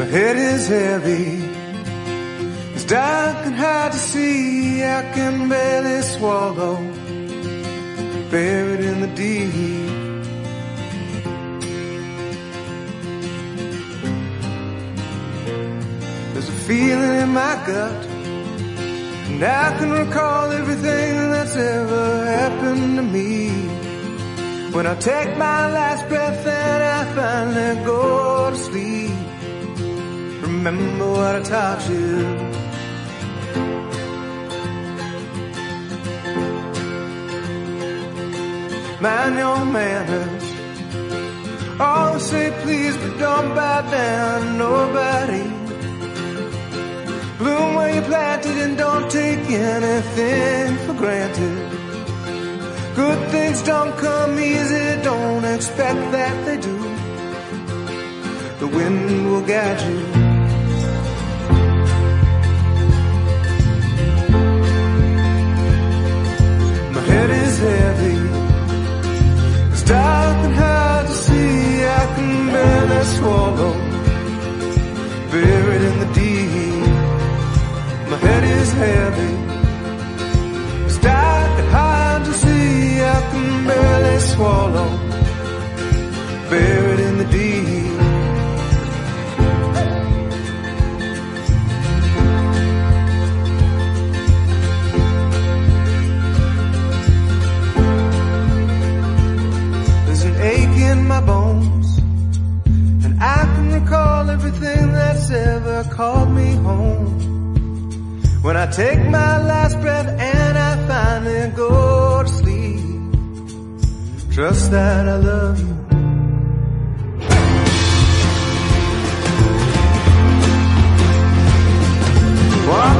head is heavy, it's dark and hard to see. I can barely swallow, buried in the deep. There's a feeling in my gut, and I can recall everything that's ever happened to me. When I take my last breath and I finally go to sleep, remember what I taught you. Mind your manners, always say please, but don't bow down to nobody. Bloom where you planted and don't take anything for granted. Good things don't come easy, don't expect that they do. The wind will guide you. My head is heavy, it's dark and hard to see. I can barely swallow, buried in the deep. My head is heavy, it's dark and hard to see. I can barely swallow, buried in the deep. There's an ache in my bones, and I can recall everything that's ever called me home. When I take my last breath and I finally go to sleep, trust that I love you. Walk